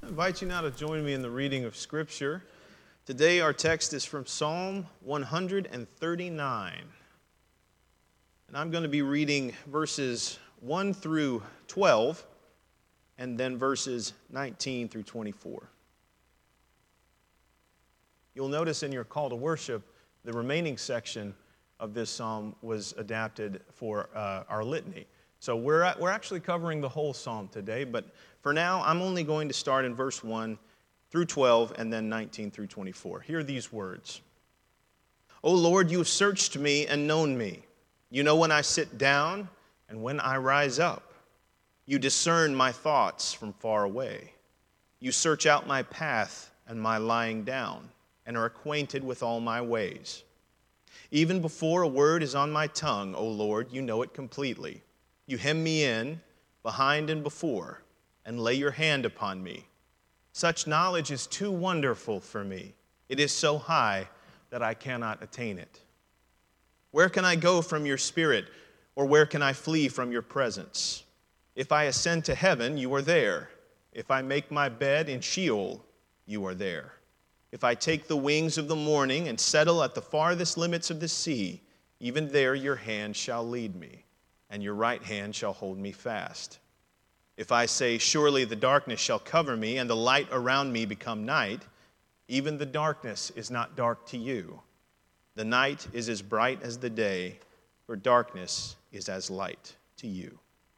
I invite you now to join me in the reading of Scripture. Today our text is from Psalm 139. And I'm going to be reading verses 1 through 12 and then verses 19 through 24. You'll notice in your call to worship, the remaining section of this psalm was adapted for our litany. So we're actually covering the whole psalm today, but for now, I'm only going to start in verse 1 through 12 and then 19 through 24. Hear these words. O Lord, you have searched me and known me. You know when I sit down and when I rise up. You discern my thoughts from far away. You search out my path and my lying down and are acquainted with all my ways. Even before a word is on my tongue, O Lord, you know it completely. You hem me in, behind and before, and lay your hand upon me. Such knowledge is too wonderful for me. It is so high that I cannot attain it. Where can I go from your spirit, or where can I flee from your presence? If I ascend to heaven, you are there. If I make my bed in Sheol, you are there. If I take the wings of the morning and settle at the farthest limits of the sea, even there your hand shall lead me, and your right hand shall hold me fast. If I say, surely the darkness shall cover me, and the light around me become night, even the darkness is not dark to you. The night is as bright as the day, for darkness is as light to you.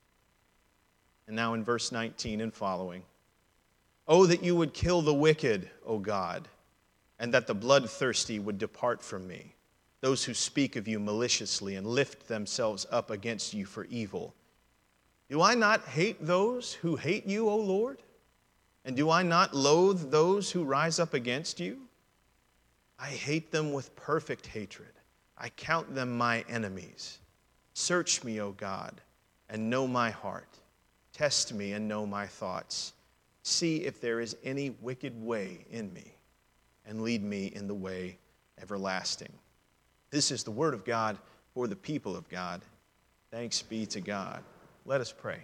And now in verse 19 and following. Oh, that you would kill the wicked, O God, and that the bloodthirsty would depart from me. Those who speak of you maliciously and lift themselves up against you for evil. Do I not hate those who hate you, O Lord? And do I not loathe those who rise up against you? I hate them with perfect hatred. I count them my enemies. Search me, O God, and know my heart. Test me and know my thoughts. See if there is any wicked way in me, and lead me in the way everlasting. This is the word of God for the people of God. Thanks be to God. Let us pray.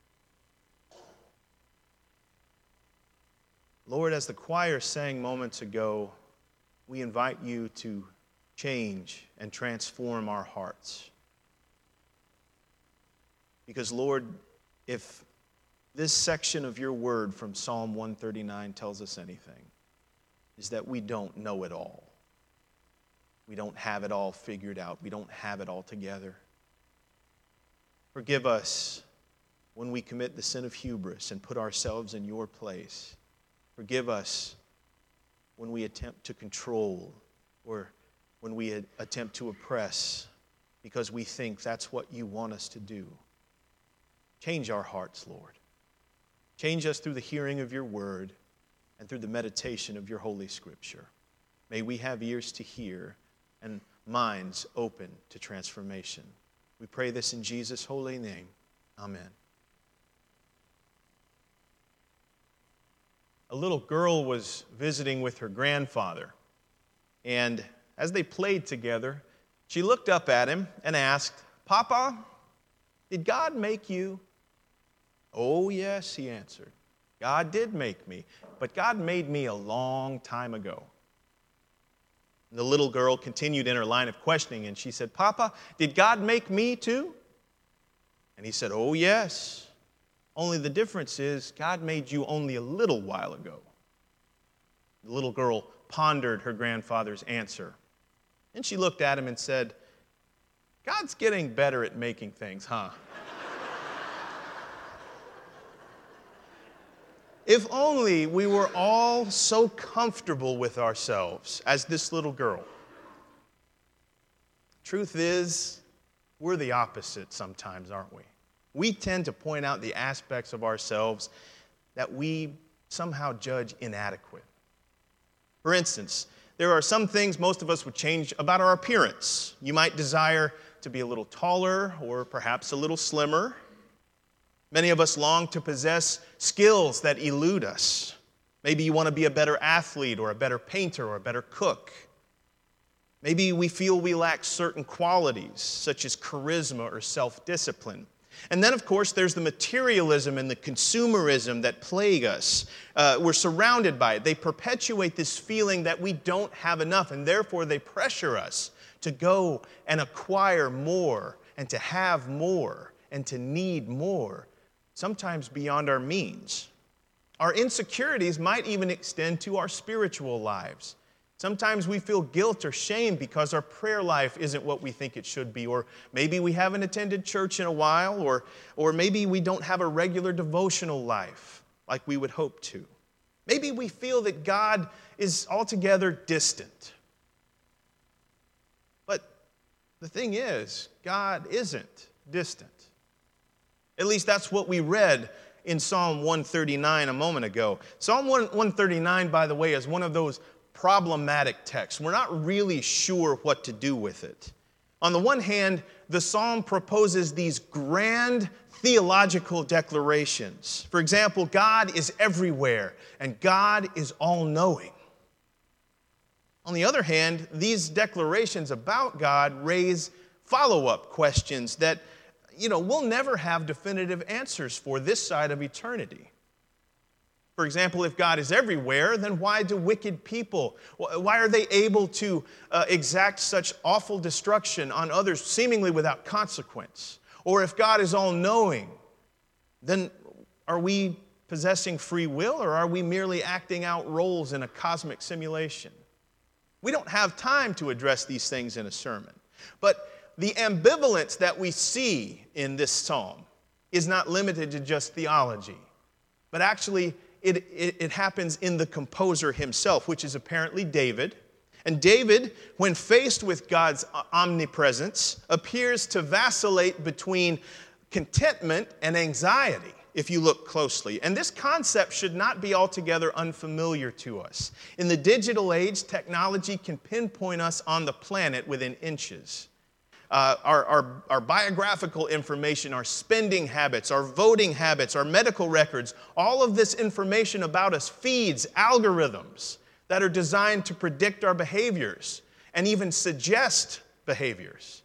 Lord, as the choir sang moments ago, we invite you to change and transform our hearts. Because, Lord, if this section of your word from Psalm 139 tells us anything, is that we don't know it all. We don't have it all figured out. We don't have it all together. Forgive us when we commit the sin of hubris and put ourselves in your place. Forgive us when we attempt to control or when we attempt to oppress because we think that's what you want us to do. Change our hearts, Lord. Change us through the hearing of your word and through the meditation of your holy scripture. May we have ears to hear and minds open to transformation. We pray this in Jesus' holy name. Amen. A little girl was visiting with her grandfather, and as they played together, she looked up at him and asked, "Papa, did God make you?" "Oh, yes," he answered. "God did make me, but God made me a long time ago." And the little girl continued in her line of questioning, and she said, "Papa, did God make me too?" And he said, "Oh, yes. Only the difference is God made you only a little while ago." The little girl pondered her grandfather's answer. And she looked at him and said, "God's getting better at making things, huh?" If only we were all so comfortable with ourselves as this little girl. Truth is, we're the opposite sometimes, aren't we? We tend to point out the aspects of ourselves that we somehow judge inadequate. For instance, there are some things most of us would change about our appearance. You might desire to be a little taller or perhaps a little slimmer. Many of us long to possess skills that elude us. Maybe you want to be a better athlete or a better painter or a better cook. Maybe we feel we lack certain qualities such as charisma or self-discipline. And then, of course, there's the materialism and the consumerism that plague us. We're surrounded by it. They perpetuate this feeling that we don't have enough, and therefore they pressure us to go and acquire more and to have more and to need more, sometimes beyond our means. Our insecurities might even extend to our spiritual lives. Sometimes we feel guilt or shame because our prayer life isn't what we think it should be, or maybe we haven't attended church in a while, or maybe we don't have a regular devotional life like we would hope to. Maybe we feel that God is altogether distant. But the thing is, God isn't distant. At least that's what we read in Psalm 139 a moment ago. Psalm 139, by the way, is one of those problematic texts. We're not really sure what to do with it. On the one hand, the psalm proposes these grand theological declarations. For example, God is everywhere and God is all-knowing. On the other hand, these declarations about God raise follow-up questions that, we'll never have definitive answers for this side of eternity. For example, if God is everywhere, then why do wicked people, why are they able to exact such awful destruction on others seemingly without consequence? Or if God is all-knowing, then are we possessing free will, or are we merely acting out roles in a cosmic simulation? We don't have time to address these things in a sermon. But the ambivalence that we see in this psalm is not limited to just theology, but actually it happens in the composer himself, which is apparently David. And David, when faced with God's omnipresence, appears to vacillate between contentment and anxiety, if you look closely. And this concept should not be altogether unfamiliar to us. In the digital age, technology can pinpoint us on the planet within inches. Our biographical information, our spending habits, our voting habits, our medical records, all of this information about us feeds algorithms that are designed to predict our behaviors and even suggest behaviors.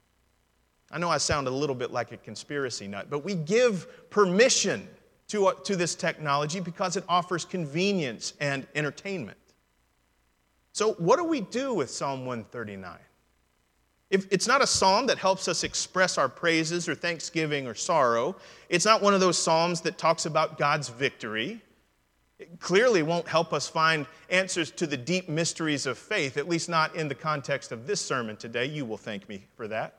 I know I sound a little bit like a conspiracy nut, but we give permission to this technology because it offers convenience and entertainment. So what do we do with Psalm 139? If it's not a psalm that helps us express our praises or thanksgiving or sorrow. It's not one of those psalms that talks about God's victory. It clearly won't help us find answers to the deep mysteries of faith, at least not in the context of this sermon today. You will thank me for that.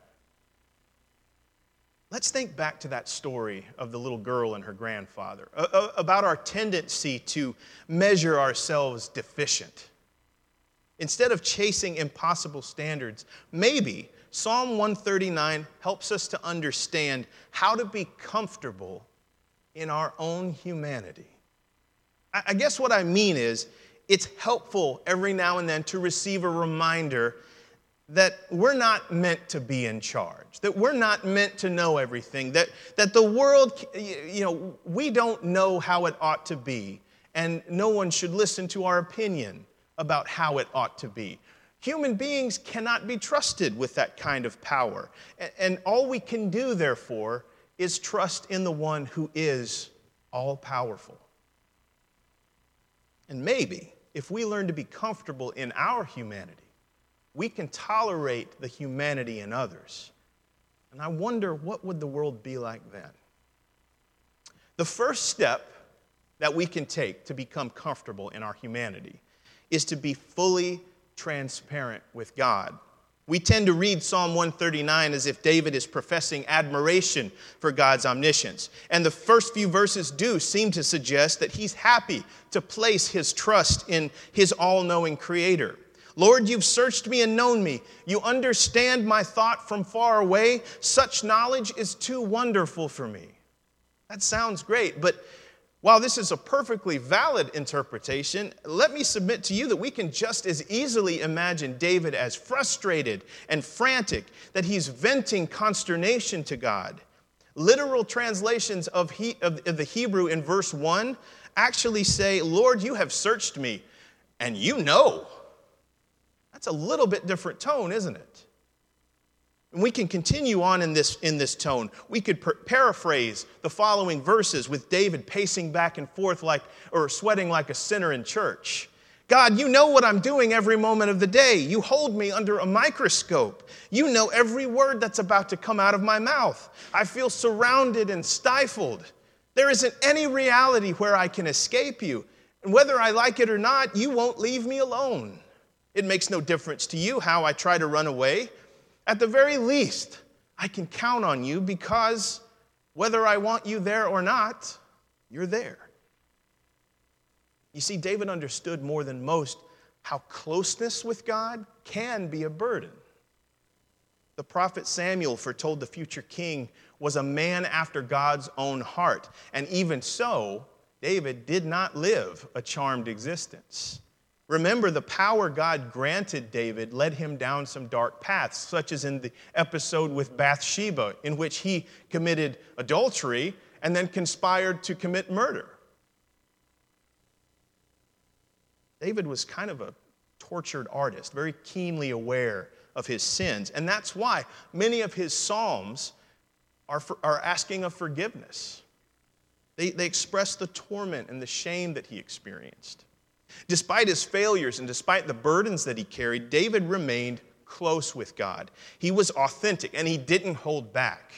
Let's think back to that story of the little girl and her grandfather, about our tendency to measure ourselves deficient. Instead of chasing impossible standards, maybe Psalm 139 helps us to understand how to be comfortable in our own humanity. I guess what I mean is, it's helpful every now and then to receive a reminder that we're not meant to be in charge, that we're not meant to know everything, that the world, we don't know how it ought to be, and no one should listen to our opinion about how it ought to be. Human beings cannot be trusted with that kind of power. And all we can do, therefore, is trust in the one who is all-powerful. And maybe, if we learn to be comfortable in our humanity, we can tolerate the humanity in others. And I wonder, what would the world be like then? The first step that we can take to become comfortable in our humanity is to be fully transparent with God. We tend to read Psalm 139 as if David is professing admiration for God's omniscience. And the first few verses do seem to suggest that he's happy to place his trust in his all-knowing Creator. Lord, you've searched me and known me. You understand my thought from far away. Such knowledge is too wonderful for me. That sounds great, but while this is a perfectly valid interpretation, let me submit to you that we can just as easily imagine David as frustrated and frantic, that he's venting consternation to God. Literal translations of the Hebrew in verse 1 actually say, Lord, you have searched me, and you know. That's a little bit different tone, isn't it? And we can continue on in this tone. We could paraphrase the following verses with David pacing back and forth or sweating like a sinner in church. God, you know what I'm doing every moment of the day. You hold me under a microscope. You know every word that's about to come out of my mouth. I feel surrounded and stifled. There isn't any reality where I can escape you. And whether I like it or not, you won't leave me alone. It makes no difference to you how I try to run away. At the very least, I can count on you because whether I want you there or not, you're there. You see, David understood more than most how closeness with God can be a burden. The prophet Samuel foretold the future king was a man after God's own heart. And even so, David did not live a charmed existence. Remember, the power God granted David led him down some dark paths, such as in the episode with Bathsheba, in which he committed adultery and then conspired to commit murder. David was kind of a tortured artist, very keenly aware of his sins. And that's why many of his psalms are asking of forgiveness. They express the torment and the shame that he experienced. Despite his failures and despite the burdens that he carried, David remained close with God. He was authentic and he didn't hold back.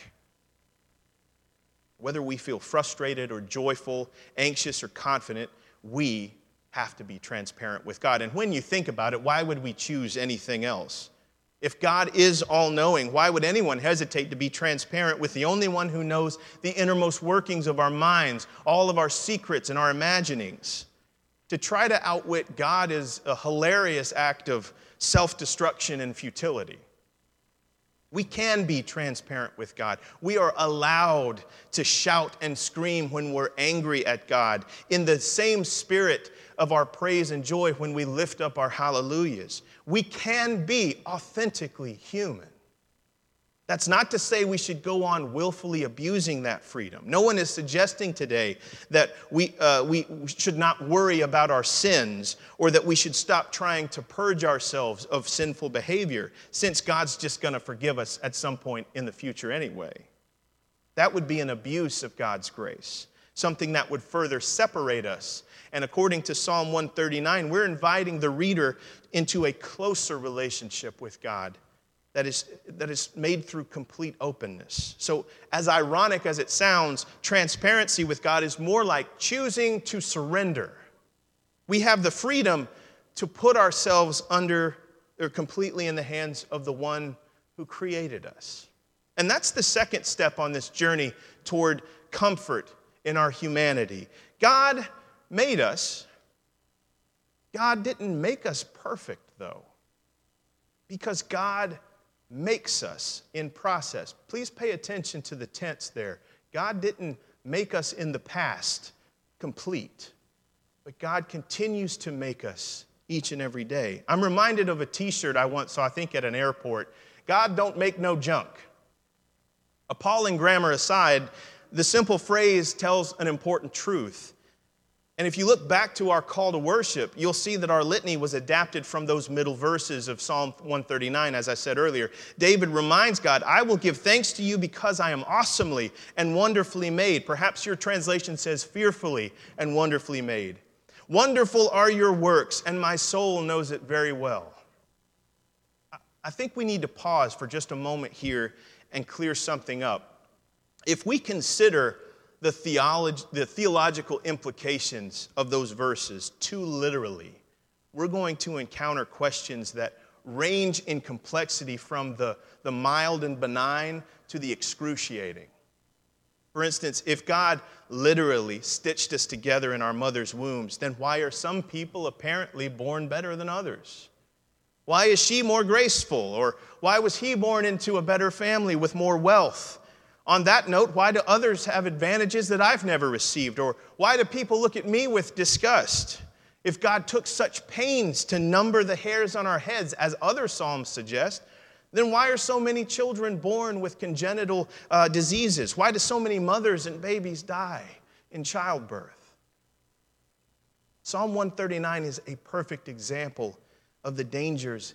Whether we feel frustrated or joyful, anxious or confident, we have to be transparent with God. And when you think about it, why would we choose anything else? If God is all-knowing, why would anyone hesitate to be transparent with the only one who knows the innermost workings of our minds, all of our secrets and our imaginings? To try to outwit God is a hilarious act of self-destruction and futility. We can be transparent with God. We are allowed to shout and scream when we're angry at God in the same spirit of our praise and joy when we lift up our hallelujahs. We can be authentically human. That's not to say we should go on willfully abusing that freedom. No one is suggesting today that we should not worry about our sins or that we should stop trying to purge ourselves of sinful behavior, since God's just going to forgive us at some point in the future anyway. That would be an abuse of God's grace, something that would further separate us. And according to Psalm 139, we're inviting the reader into a closer relationship with God that is made through complete openness. So, as ironic as it sounds, transparency with God is more like choosing to surrender. We have the freedom to put ourselves under or completely in the hands of the one who created us. And that's the second step on this journey toward comfort in our humanity. God made us. God didn't make us perfect, though, because God makes us in process. Please pay attention to the tense there. God didn't make us in the past complete, but God continues to make us each and every day. I'm reminded of a t-shirt I once saw, I think at an airport. God don't make no junk. Appalling grammar aside, the simple phrase tells an important truth. And if you look back to our call to worship, you'll see that our litany was adapted from those middle verses of Psalm 139, as I said earlier. David reminds God, I will give thanks to you because I am awesomely and wonderfully made. Perhaps your translation says fearfully and wonderfully made. Wonderful are your works, and my soul knows it very well. I think we need to pause for just a moment here and clear something up. If we consider the theological implications of those verses too literally, we're going to encounter questions that range in complexity from the mild and benign to the excruciating. For instance, if God literally stitched us together in our mother's wombs, then why are some people apparently born better than others? Why is she more graceful? Or why was he born into a better family with more wealth? On that note, why do others have advantages that I've never received? Or why do people look at me with disgust? If God took such pains to number the hairs on our heads, as other psalms suggest, then why are so many children born with congenital diseases? Why do so many mothers and babies die in childbirth? Psalm 139 is a perfect example of the dangers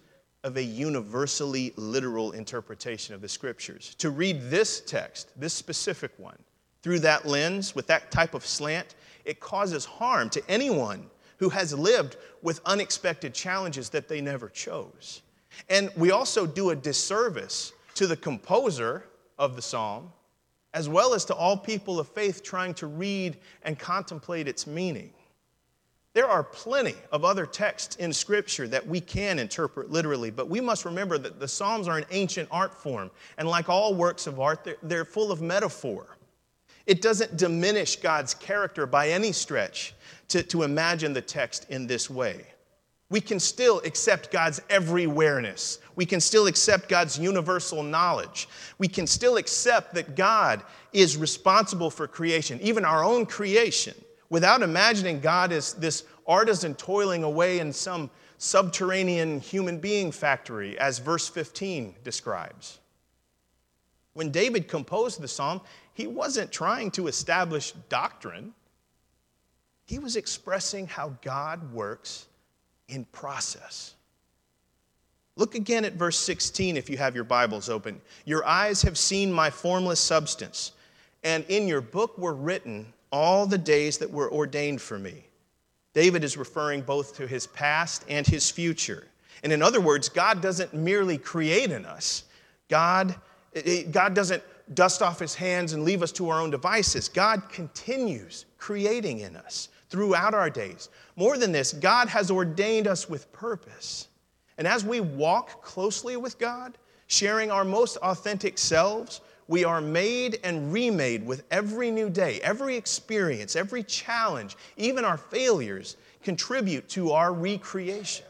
of a universally literal interpretation of the Scriptures. To read this text, this specific one, through that lens, with that type of slant, it causes harm to anyone who has lived with unexpected challenges that they never chose. And we also do a disservice to the composer of the psalm, as well as to all people of faith trying to read and contemplate its meaning. There are plenty of other texts in Scripture that we can interpret literally, but we must remember that the Psalms are an ancient art form, and like all works of art, they're full of metaphor. It doesn't diminish God's character by any stretch to imagine the text in this way. We can still accept God's everywhereness. We can still accept God's universal knowledge. We can still accept that God is responsible for creation, even our own creation, without imagining God as this artisan toiling away in some subterranean human being factory, as verse 15 describes. When David composed the psalm, he wasn't trying to establish doctrine. He was expressing how God works in process. Look again at verse 16 if you have your Bibles open. Your eyes have seen my formless substance, and in your book were written all the days that were ordained for me. David is referring both to his past and his future. And in other words, God doesn't merely create in us. God doesn't dust off his hands and leave us to our own devices. God continues creating in us throughout our days. More than this, God has ordained us with purpose. And as we walk closely with God, sharing our most authentic selves, we are made and remade with every new day. Every experience, every challenge, even our failures, contribute to our recreation.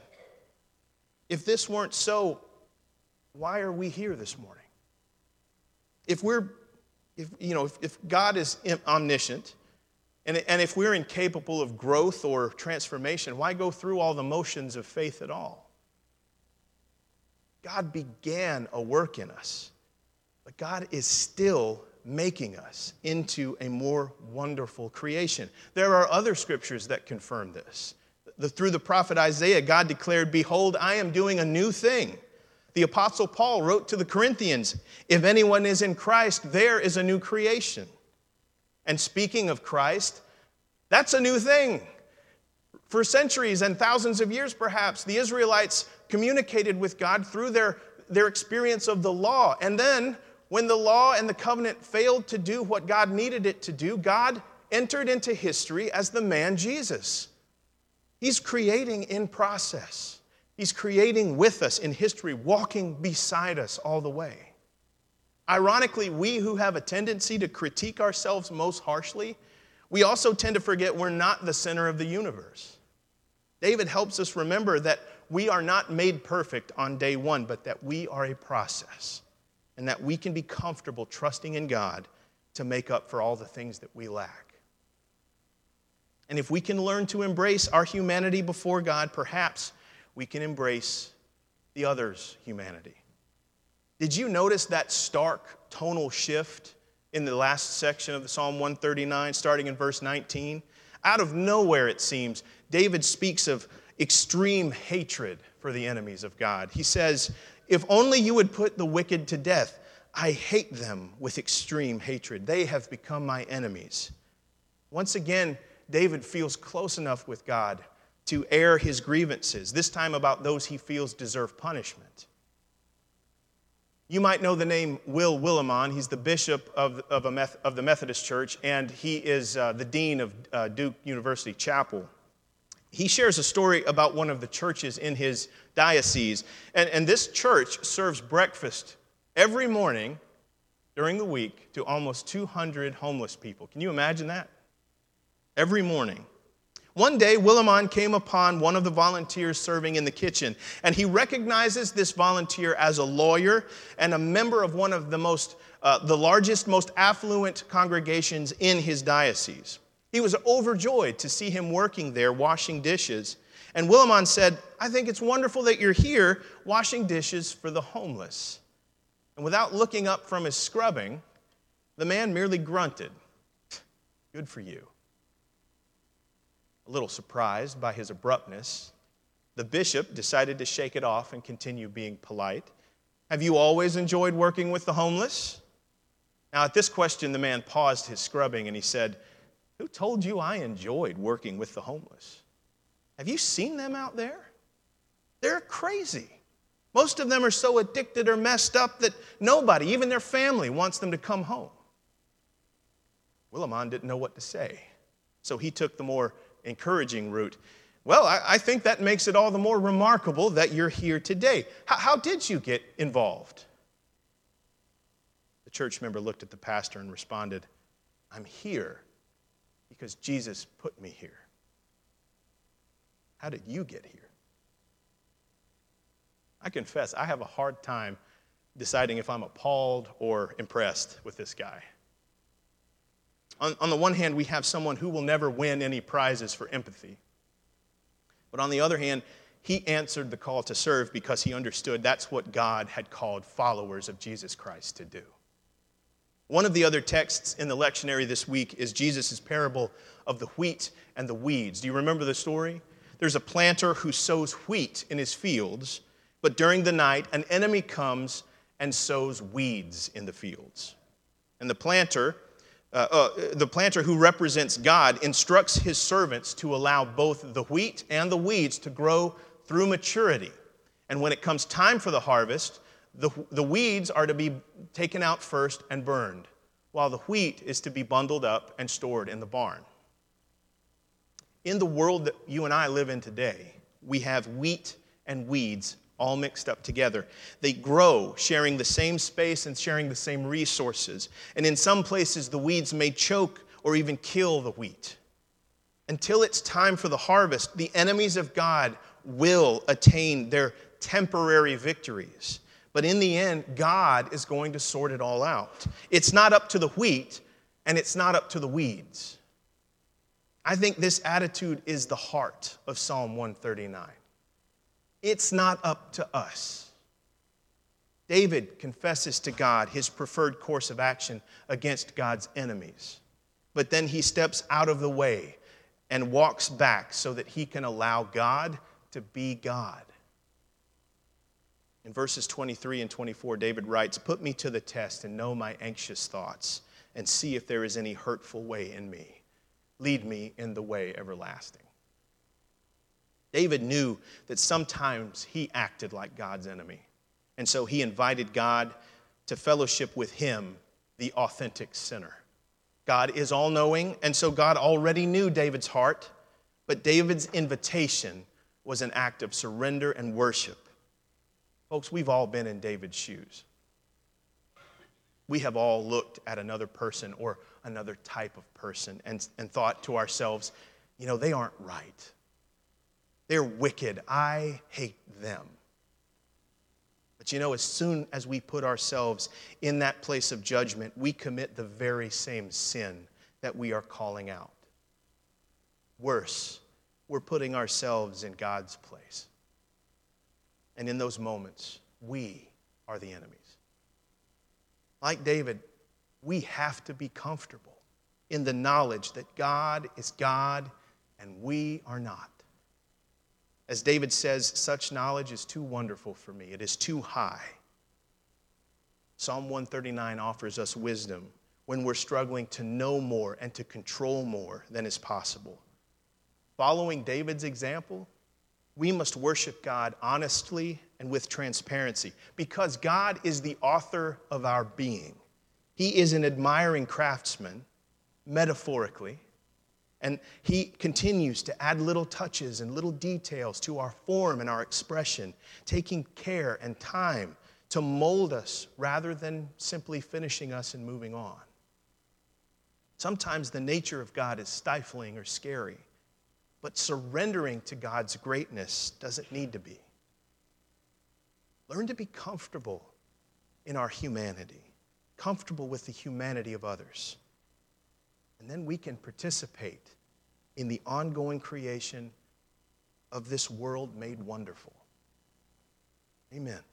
If this weren't so, why are we here this morning? If God is omniscient, and if we're incapable of growth or transformation, why go through all the motions of faith at all? God began a work in us, but God is still making us into a more wonderful creation. There are other scriptures that confirm this. Through the prophet Isaiah, God declared, "Behold, I am doing a new thing." The Apostle Paul wrote to the Corinthians, "If anyone is in Christ, there is a new creation." And speaking of Christ, that's a new thing. For centuries and thousands of years, perhaps, the Israelites communicated with God through their experience of the law. And then, when the law and the covenant failed to do what God needed it to do, God entered into history as the man Jesus. He's creating in process. He's creating with us in history, walking beside us all the way. Ironically, we who have a tendency to critique ourselves most harshly, we also tend to forget we're not the center of the universe. David helps us remember that we are not made perfect on day one, but that we are a process, and that we can be comfortable trusting in God to make up for all the things that we lack. And if we can learn to embrace our humanity before God, perhaps we can embrace the other's humanity. Did you notice that stark tonal shift in the last section of the Psalm 139, starting in verse 19? Out of nowhere, it seems, David speaks of extreme hatred for the enemies of God. He says, "If only you would put the wicked to death. I hate them with extreme hatred. They have become my enemies." Once again, David feels close enough with God to air his grievances, this time about those he feels deserve punishment. You might know the name Will Willimon. He's the bishop of the Methodist Church, and he is the dean of Duke University Chapel. He shares a story about one of the churches in his diocese, and this church serves breakfast every morning during the week to almost 200 homeless people. Can you imagine that? Every morning. One day, Willimon came upon one of the volunteers serving in the kitchen, and he recognizes this volunteer as a lawyer and a member of one of the largest, most affluent congregations in his diocese. He was overjoyed to see him working there, washing dishes. And Willimon said, "I think it's wonderful that you're here washing dishes for the homeless." And without looking up from his scrubbing, the man merely grunted, "Good for you." A little surprised by his abruptness, The bishop decided to shake it off and continue being polite. Have you always enjoyed working with the homeless? Now, at this question, the man paused his scrubbing and he said, who told you I enjoyed working with the homeless? Have you seen them out there? They're crazy. Most of them are so addicted or messed up that nobody, even their family, wants them to come home. Willimon didn't know what to say, so he took the more encouraging route. Well, I think that makes it all the more remarkable that you're here today. How did you get involved? The church member looked at the pastor and responded, I'm here because Jesus put me here. How did you get here? I confess, I have a hard time deciding if I'm appalled or impressed with this guy. On the one hand, we have someone who will never win any prizes for empathy. But on the other hand, he answered the call to serve because he understood that's what God had called followers of Jesus Christ to do. One of the other texts in the lectionary this week is Jesus' parable of the wheat and the weeds. Do you remember the story? There's a planter who sows wheat in his fields, but during the night, an enemy comes and sows weeds in the fields. And the planter who represents God instructs his servants to allow both the wheat and the weeds to grow through maturity. And when it comes time for the harvest, the weeds are to be taken out first and burned, while the wheat is to be bundled up and stored in the barn. In the world that you and I live in today, we have wheat and weeds all mixed up together. They grow, sharing the same space and sharing the same resources. And in some places, the weeds may choke or even kill the wheat. Until it's time for the harvest, the enemies of God will attain their temporary victories. But in the end, God is going to sort it all out. It's not up to the wheat, and it's not up to the weeds. I think this attitude is the heart of Psalm 139. It's not up to us. David confesses to God his preferred course of action against God's enemies. But then he steps out of the way and walks back so that he can allow God to be God. In verses 23 and 24, David writes, put me to the test and know my anxious thoughts, and see if there is any hurtful way in me. Lead me in the way everlasting. David knew that sometimes he acted like God's enemy. And so he invited God to fellowship with him, the authentic sinner. God is all-knowing, and so God already knew David's heart, but David's invitation was an act of surrender and worship. Folks, we've all been in David's shoes. We have all looked at another person or another type of person and thought to ourselves, they aren't right. They're wicked. I hate them. But as soon as we put ourselves in that place of judgment, we commit the very same sin that we are calling out. Worse, we're putting ourselves in God's place. And in those moments, we are the enemies. Like David, we have to be comfortable in the knowledge that God is God and we are not. As David says, such knowledge is too wonderful for me. It is too high. Psalm 139 offers us wisdom when we're struggling to know more and to control more than is possible. Following David's example, we must worship God honestly and with transparency because God is the author of our being. He is an admiring craftsman, metaphorically, and he continues to add little touches and little details to our form and our expression, taking care and time to mold us rather than simply finishing us and moving on. Sometimes the nature of God is stifling or scary, but surrendering to God's greatness doesn't need to be. Learn to be comfortable in our humanity, comfortable with the humanity of others. And then we can participate in the ongoing creation of this world made wonderful. Amen.